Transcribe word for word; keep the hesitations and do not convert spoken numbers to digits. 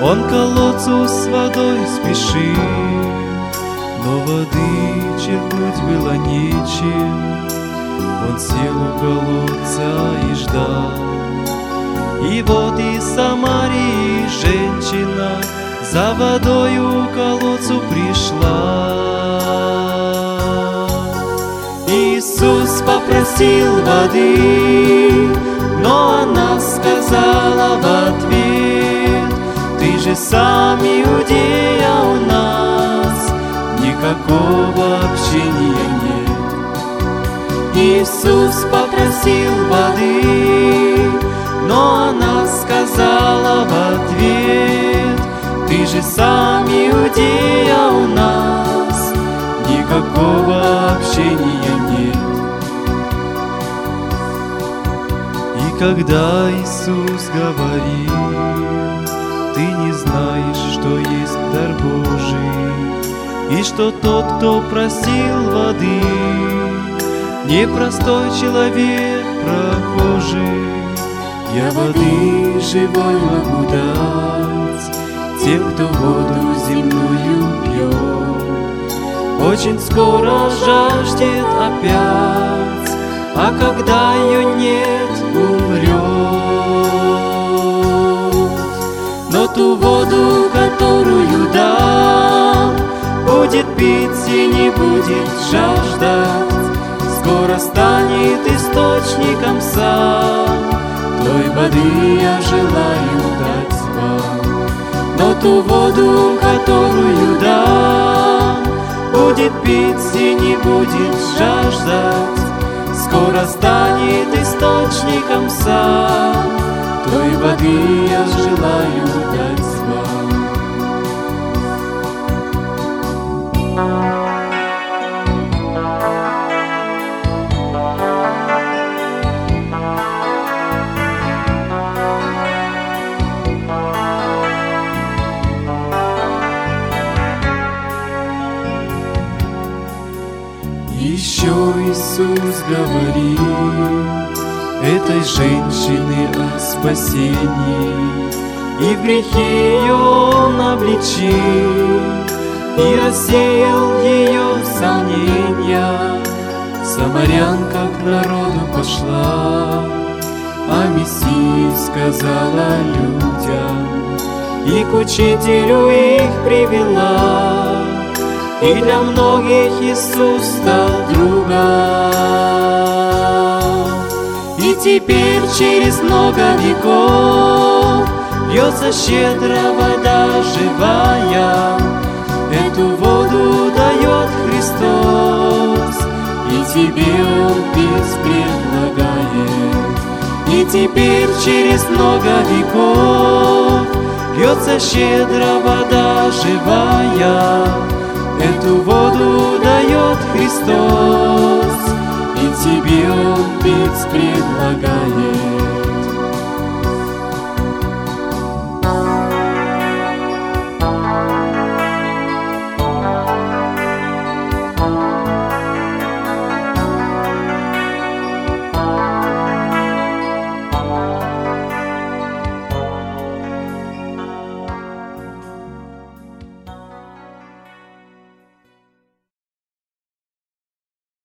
Он к колодцу с водой спешил, но воды черпнуть было нечем. Он сел у колодца и ждал. И вот из Самарии женщина за водою к колодцу пришла. Иисус попросил воды, но она сказала в ответ: ты же сам иудей, а у нас никакого общения нет. Иисус попросил воды, но она сказала в ответ: ты же сам иудей, а у нас никакого общения нет. И когда Иисус говорил: ты не знаешь, что есть дар Божий, и что тот, кто просил воды, не простой человек, прохожий. Я воды живой могу дать тем, кто воду земную пьет. Очень скоро жаждет опять, а когда ее нет, умрет. Но ту воду, которую дам, будет пить и не будет жаждать. Скоро станет источником сам той воды я желаю дать вам. Но ту воду, которую дам, будет пить и не будет жаждать. Скоро станет источником сам той воды я желаю дать вам. Еще Иисус говорил этой женщине о спасении, и в грехе ее Он обличил, и рассеял ее сомнения. Самарянка к народу пошла, о Мессии сказала людям, и к учителю их привела. И для многих Иисус стал другом. И теперь через много веков льется щедро вода живая. Эту воду дает Христос, и тебе Он пить предлагает. И теперь через много веков льется щедро вода живая. Эту воду дает Христос, и тебе Он пить предлагает.